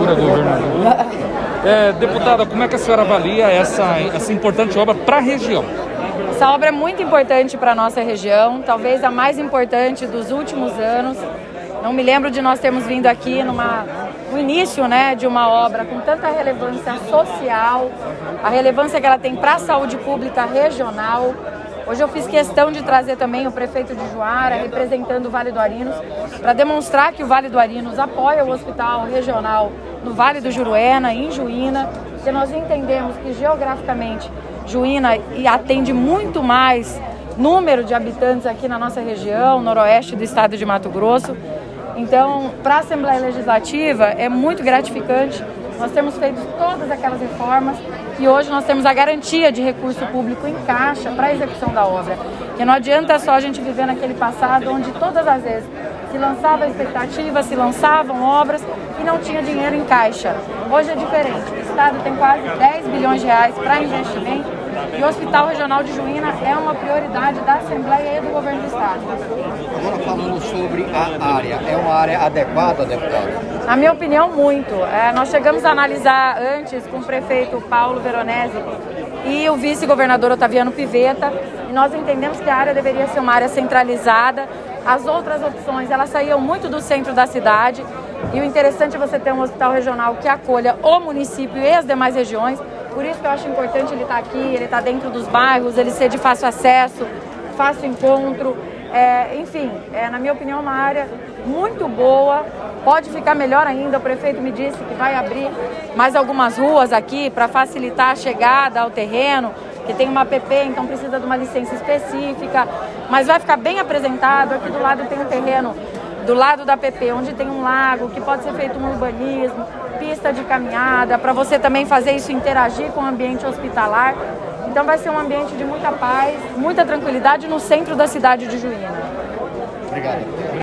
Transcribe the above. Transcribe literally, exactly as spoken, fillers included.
futura governadora. É, deputada, como é que a senhora avalia essa, essa importante obra para a região? Essa obra é muito importante para a nossa região, talvez a mais importante dos últimos anos. Não me lembro de nós termos vindo aqui numa, no início, né, de uma obra com tanta relevância social, a relevância que ela tem para a saúde pública regional. Hoje eu fiz questão de trazer também o prefeito de Juara, representando o Vale do Arinos, para demonstrar que o Vale do Arinos apoia o hospital regional no Vale do Juruena, em Juína, porque nós entendemos que geograficamente Juína atende muito mais número de habitantes aqui na nossa região, noroeste do estado de Mato Grosso. Então, para a Assembleia Legislativa é muito gratificante. Nós temos feito todas aquelas reformas e hoje nós temos a garantia de recurso público em caixa para a execução da obra. Porque não adianta só a gente viver naquele passado onde todas as vezes se lançava expectativa, se lançavam obras e não tinha dinheiro em caixa. Hoje é diferente. O Estado tem quase dez bilhões de reais para investimento e o Hospital Regional de Juína é uma prioridade da Assembleia e do Governo do Estado. Agora falando sobre a área, é uma área adequada, deputada? Na minha opinião, muito. É, nós chegamos a analisar antes com o prefeito Paulo Veronese e o vice-governador Otaviano Pivetta, e nós entendemos que a área deveria ser uma área centralizada. As outras opções, elas saíam muito do centro da cidade, e o interessante é você ter um hospital regional que acolha o município e as demais regiões. Por isso que eu acho importante ele estar aqui, ele estar dentro dos bairros, ele ser de fácil acesso, fácil encontro. É, enfim, é, na minha opinião, uma área muito boa, pode ficar melhor ainda. O prefeito me disse que vai abrir mais algumas ruas aqui para facilitar a chegada ao terreno, que tem uma A P P, então precisa de uma licença específica, mas vai ficar bem apresentado. Aqui do lado tem um terreno, do lado da A P P, onde tem um lago, que pode ser feito um urbanismo, pista de caminhada, para você também fazer isso interagir com o ambiente hospitalar. Então vai ser um ambiente de muita paz, muita tranquilidade no centro da cidade de Juína. Obrigado.